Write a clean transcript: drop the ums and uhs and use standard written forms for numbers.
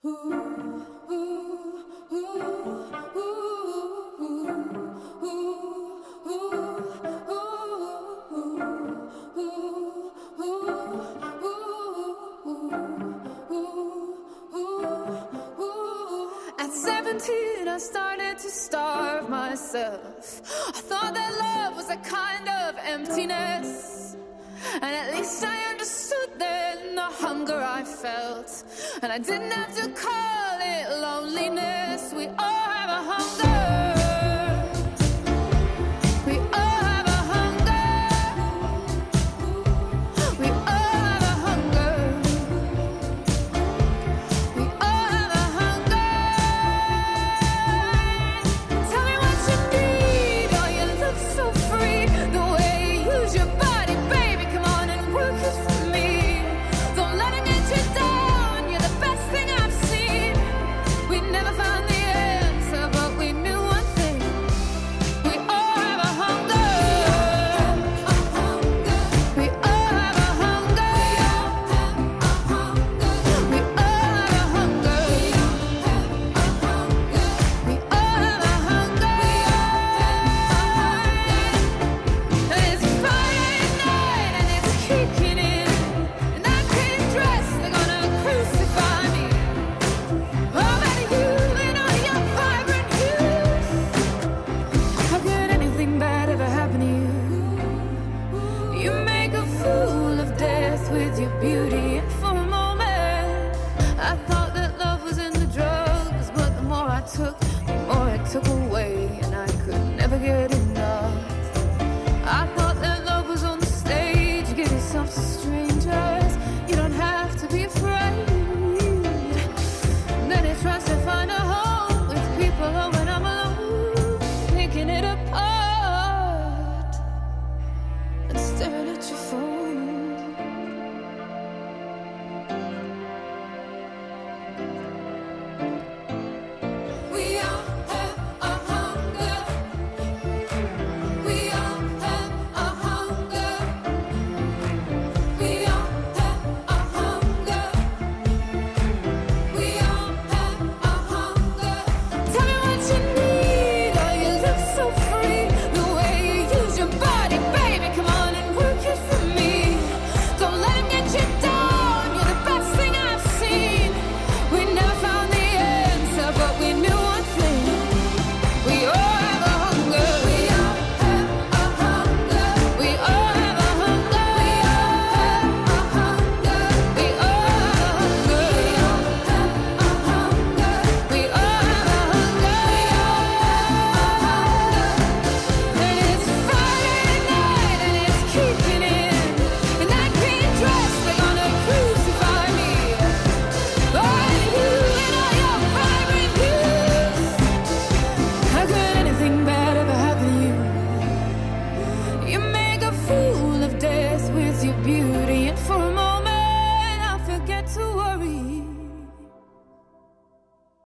At 17, I started to starve myself. I thought that love was a kind of emptiness, and at least I understood then the hunger I felt. And I didn't have to call it loneliness. We all have a hunger.